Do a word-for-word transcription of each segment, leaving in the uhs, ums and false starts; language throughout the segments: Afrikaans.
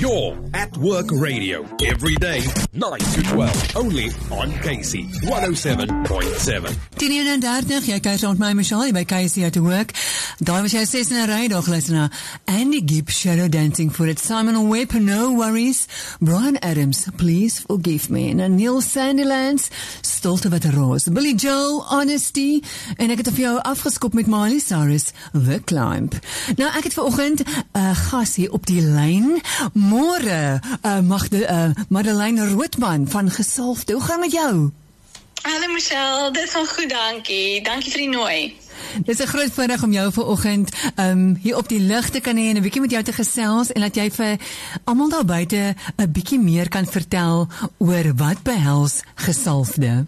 You're at Work Radio, every day, nine to twelve, only on K C one oh seven point seven. tien eenendertig, jy kyk rond my Michelle, by K C at Work. Daar was jy ses in 'n ry, daar luister na Andy Gibb, Shadow Dancing for it, Simon Webb, No Worries, Brian Adams, Please Forgive Me, en Neil Sandilands, Stolte wat 'n roos, Billy Joel, Honesty, en ek het vir jou afgeskop met Miley Cyrus, The Climb. Nou, ek het vanoggend 'n uh, gas hier op die lyn. Môre, uh, Magde, uh, Madeleine Roodman van Gesalfde. Hoe gaan met jou? Hallo Michelle, dit gaan goed, dankie. Dankie vir die nooi. Dit is 'n groot voorreg om jou vanoggend um, hier op die lig te kan hê en 'n bietjie met jou te gesels en dat jy vir almal daar buite 'n bietjie meer kan vertel oor wat behels Gesalfde.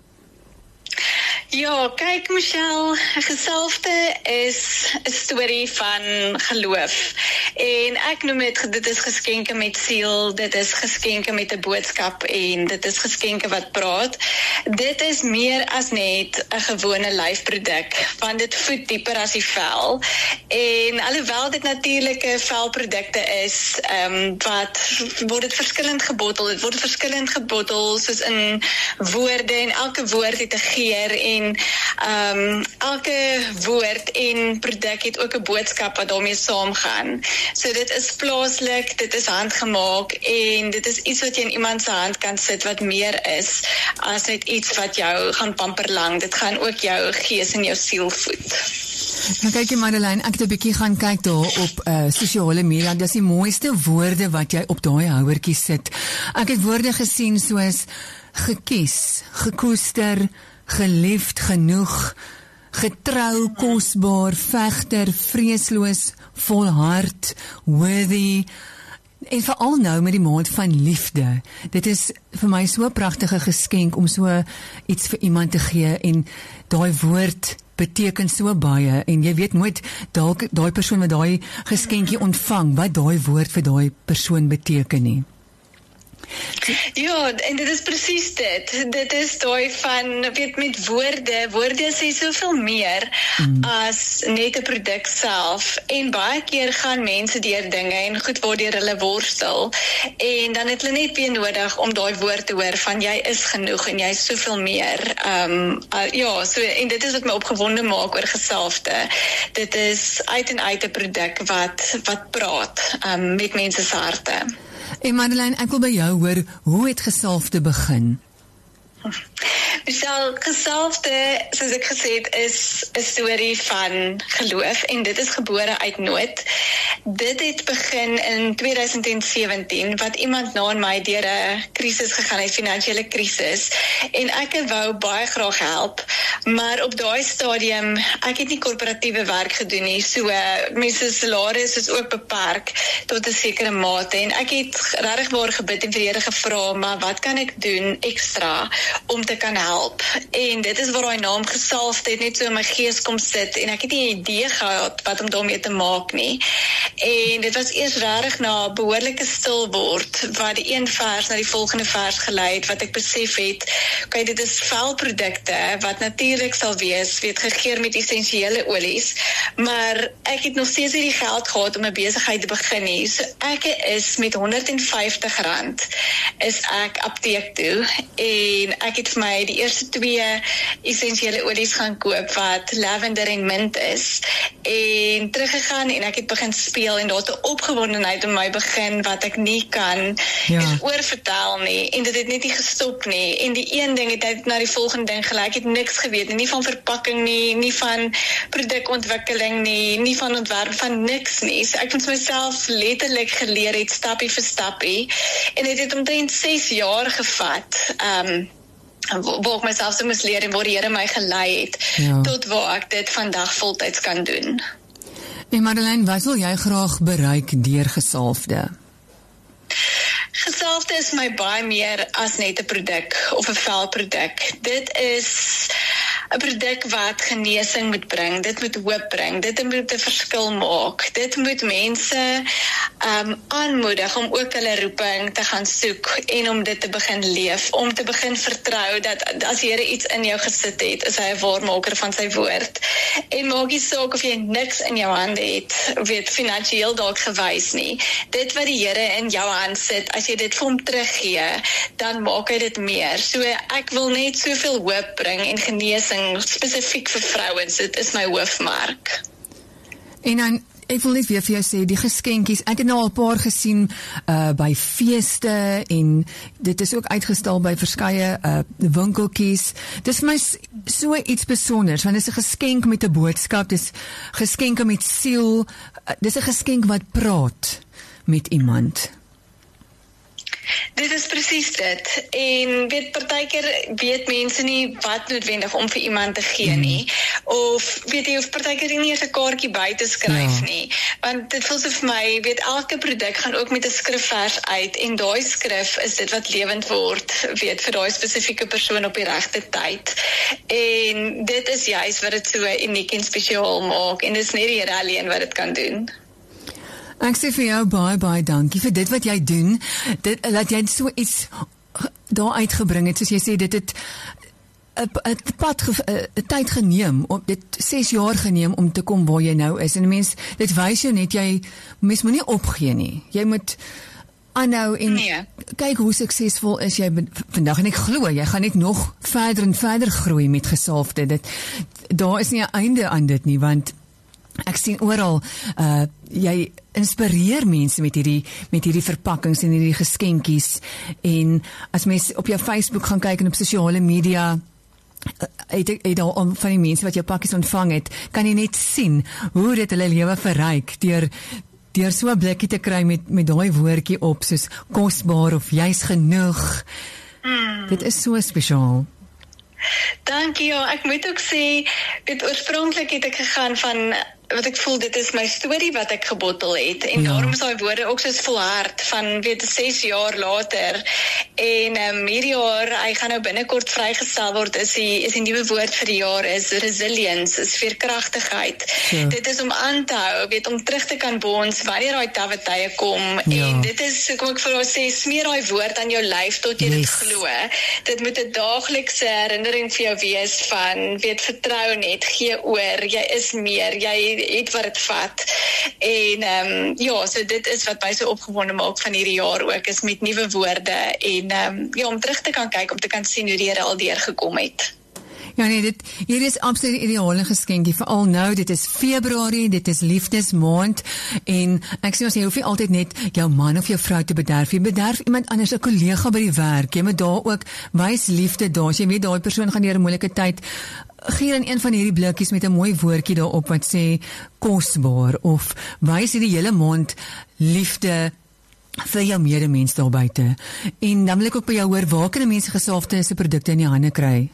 Ja, kyk Michelle, Gesalfde is 'n storie van geloof. En ek noem dit, dit is geskenke met siel, dit is geskenke met 'n boodskap en dit is geskenke wat praat. Dit is meer as net 'n gewone lyfproduk, want dit voed dieper as die vel. En alhoewel dit natuurlike velprodukte is, um, wat word dit verskillend gebottel, dit word verskillend gebottel soos in woorde en elke woord het 'n geur en um, elke woord en produk het ook 'n boodskap wat daarmee saamgaan. So dit is plaaslik, dit is handgemaak en dit is iets wat jy in iemand se hand kan sit wat meer is as net iets wat jou gaan pamperlang. Dit gaan ook jou gees en jou siel voed. Nou kyk jy Madeleine, ek het 'n bietjie gaan kyk daar op uh, sosiale media. Dis die mooiste woorde wat jy op daai houertjie sit. Ek het woorde gesien soos gekies, gekoester, geliefd genoeg, getrou, kosbaar, vegter, vreesloos, volhard, worthy, en veral nou met die maand van liefde. Dit is vir my so 'n pragtige geskenk om so iets vir iemand te gee en daai woord beteken so baie en jy weet nooit dalk daai persoon wat daai geskenkie ontvang wat daai woord vir daai persoon beteken nie. Ja, en dit is presies dit. Dit is daai van, weet, met woorde, woorde sê soveel meer mm. as net 'n produk self. En baie keer gaan mense deur dinge en goed word deur hulle worstel. En dan het hulle net weer nodig om daai woord te hoor van jy is genoeg en jy is soveel meer. Um, uh, ja, so, en dit is wat my opgewonde maak oor Gesalfde. Dit is uit en uit 'n produk wat, wat praat um, met mense se harte. En Madeleine, ek wil by jou hoor, hoe het Gesalfde begin? Michelle, Gesalfde, soos ek gesê het, is 'n storie van geloof en dit is gebore uit nood. Dit het begin in twintig sewentien, wat iemand na my deur 'n krisis gegaan het, finansiële krisis, en ek wou baie graag help, maar op daai stadium, ek het nie korporatiewe werk gedoen nie, so mense salaris is ook beperk tot 'n sekere mate, en ek het regtig waar gebid en vir die Here gevra, maar wat kan ek doen ekstra om te kan help? En dit is waar daai naam Gesalfde het net so in my gees kom sit, en ek het nie 'n idee gehad wat om daarmee te maak nie. En dit was eers regtig na behoorlike stil word, wat die een vers na die volgende vers gelei het, wat ek besef het, okay, dit is velprodukte, wat natuurlik sal wees, weet, gegeur met essensiële olies, maar ek het nog steeds nie die geld gehad om 'n besigheid te begin nie. So ek is met honderd en vyftig rand, is ek apteek toe, en ek het vir my die eerste twee essensiële olies gaan koop, wat lavender en mint is, en teruggegaan, en ek het begin speel, en daar het 'n opgewondenheid in my begin, wat ek nie kan ja. oorvertel nie, en dit het net nie gestop nie, en die een ding het uit na die volgende ding gelyk, ek het niks geweet, nie van verpakking nie, nie van produkontwikkeling nie, nie van ontwerp, van niks nie, so ek het myself letterlik geleer het, stappie vir stappie, en dit het omtrent ses jaar gevat, um, waar ek myself so moes leer en waar die Here my gelei het, ja. tot waar ek dit vandag voltyds kan doen. En Madeleine, wat wil jy graag bereik deur Gesalfde? Gesalfde is my baie meer as net 'n produk of 'n velproduk. Dit is 'n produk wat genesing moet bring, dit moet hoop bring, dit moet 'n verskil maak, dit moet mense um, aanmoedig om ook hulle roeping te gaan soek en om dit te begin leef, om te begin vertrou dat as die Here iets in jou gesit het, is hy 'n waarmaker van sy woord. En maak nie saak of jy niks in jou hande het, weet finansiëel dalk gewys nie. Dit wat die Here in jou hand sit, as jy dit vir hom teruggee, dan maak hy dit meer. So ek wil net soveel hoop bring en genesing spesifiek vir vrouens. Dit is my hoofmark. En dan ek wil net weer vir jou sê, die geskenkies, ek het nou al 'n paar gesien uh, by feeste en dit is ook uitgestal by verskeie uh, winkeltjies. Dis vir my so iets besonders, want dit is 'n geskenk met 'n boodskap, dis geskenke met siel, uh, dis 'n geskenk wat praat met iemand. Dit is presies dit. En weet, partykeer weet mense nie wat noodwendig om vir iemand te gee nie. Of weet jy, of partykeer nie eers 'n kaartjie by te skryf ja. nie. Want dit voel so vir my, weet, elke produk gaan ook met 'n skrifvers uit en daai skrif is dit wat lewend word, weet, vir daai spesifieke persoon op die regte tyd. En dit is juist wat dit so uniek en spesiaal maak. En dit is net die Here alleen wat dit kan doen. Ek sê vir jou baie, baie dankie vir dit wat jy doen, dit, dat jy so iets daar uitgebring het, soos jy sê, dit het een pad, een tyd geneem, om, dit ses jaar geneem om te kom waar jy nou is, en mens, dit wys jou net, jy, mens moet nie opgee nie, jy moet aanhou en nee. kyk hoe suksesvol is jy vandag, en ek glo, jy gaan net nog verder en verder groei met gesalfde, dit, daar is nie 'n einde aan dit nie, want ek sien oral, uh, jy inspireer mense met hierdie, met hierdie verpakkings en hierdie geskenkies, en as mens op jou Facebook gaan kyk en op sosiale media, het, het al van die mense wat jou pakkies ontvang het, kan jy net sien hoe dit hulle lewe verryk, deur, deur so 'n blikkie te kry met, met daai woordjie op, soos kosbaar of jy's genoeg. Mm. Dit is so spesiaal. Dankie, ja, ek moet ook sê, weet, oorspronklik het ek gegaan van, wat ek voel, dit is my storie wat ek gebottel het, en ja. daarom is die woorde ook soos volhard, van, weet, ses jaar later, en um, hierdie jaar, hy gaan nou binnekort vrygestel word, is die, is die nieuwe woord vir die jaar, is resilience, is veerkragtigheid, ja. dit is om aan te hou, weet, om terug te kan bons, wanneer die tawwe tye kom, ja. en dit is, kom ek vir jou sê, smeer die woord aan jou lyf, tot jy yes. dit glo, dit moet 'n daaglikse herinnering vir jou wees, van, weet, vertrou net, gee oor, jy is meer, jy het wat het vat, en um, ja, so dit is wat my so opgewonde maak van hierdie jaar ook, is met nuwe woorde, en um, ja, om terug te kan kyk, om te kan sien hoe die Here al deurgekom het. Ja nee, dit, hier is absoluut ideale geskenkie, veral nou, dit is Februarie, dit is liefdesmaand, en ek sê ons, jy hoef nie altyd net jou man of jou vrou te bederf, jy bederf iemand anders, 'n kollega by die werk, jy moet daar ook wys liefde daar, as jy weet, daai persoon gaan deur 'n moeilike tyd, gee dan een van hierdie blikkies met 'n mooi woordjie daarop, wat sê, kosbaar, of wys hierdie hele maand liefde vir jou medemens daar buite, en dan wil ek ook by jou hoor, waar kan mense gesalfde se produkte in die hande kry?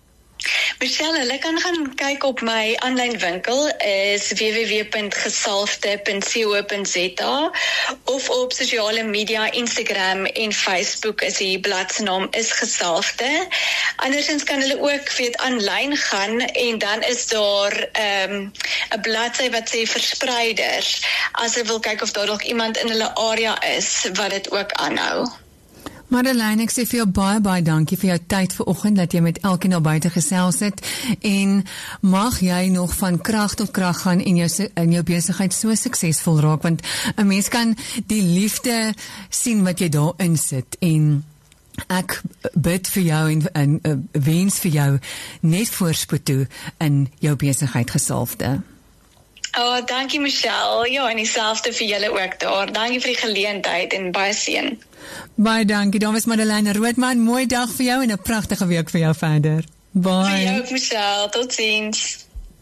Michelle, hulle kan gaan kyk op my aanlyn winkel, is w w w punt gesalfde punt co punt z a, of op sosiale media, Instagram en Facebook is die bladsy naam is Gesalfde. Andersins kan hulle ook weet aanlyn gaan, en dan is daar 'n um, 'n bladsy wat sê verspreiders, as hulle wil kyk of daar dalk iemand in hulle area is wat dit ook aanhou. Madeleine, ek sê vir jou baie, baie dankie vir jou tyd vanoggend, dat jy met elkeen na buite gesels het, en mag jy nog van krag tot krag gaan, en jou, in jou besigheid so suksesvol raak, want 'n mens kan die liefde sien wat jy daarin sit, en ek bid vir jou, en, en uh, wens vir jou net voorspoed toe, in jou besigheid Gesalfde. Oh, dankie Michelle, ja, en dieselfde vir julle ook daar, dankie vir die geleentheid, en baie seën. Baie dankie, dan was Madeleine Roodman, mooi dag vir jou, en 'n pragtige week vir jou verder. Bye. Vir jou ook Michelle, tot ziens.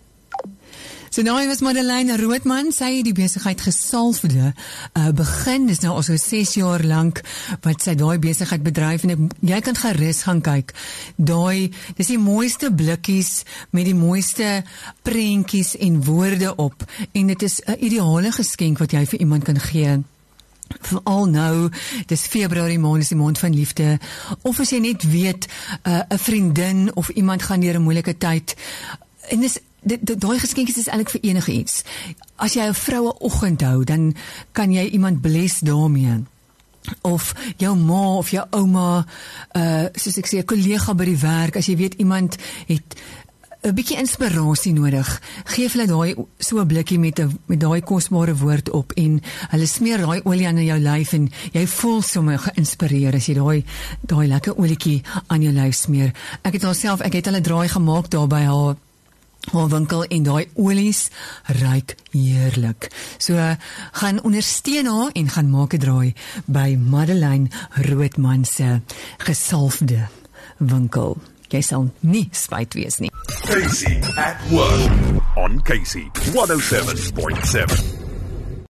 So nou was Madeleine Roodman, sy het die besigheid Gesalfde uh, begin, dis nou al so ses jaar lank wat sy daai besigheid bedryf, en ek, jy kan gerus gaan kyk, daai, dis die mooiste blikkies met die mooiste prentjies en woorde op, en dit is 'n ideale geskenk wat jy vir iemand kan gee. Veral nou, dis Februarie maand, is die maand van liefde, of as jy net weet, 'n uh, vriendin of iemand gaan deur 'n moeilike tyd, en dis daai geskenkies is eintlik vir enige iets. As jy 'n vroue oggend hou, dan kan jy iemand bless daarmee. Of jou ma of jou ouma, uh, soos ek sê, 'n kollega by die werk, as jy weet iemand het 'n bietjie inspirasie nodig, geef hulle daai so 'n blikkie met 'n met daai kosbare woord op en hulle smeer daai olie aan jou lyf en jy voel sommer geïnspireer as jy daai daai lekker olietjie aan jou lyf smeer. Ek het alself, ek het hulle draai gemaak daar by haar haar winkel en daai olies ruik heerlik. So uh, gaan ondersteun haar en gaan maak 'n draai by Madeleine Roodman se gesalfde winkel. Jy sal nie spyt wees nie. Casey at work on Casey one oh seven point seven.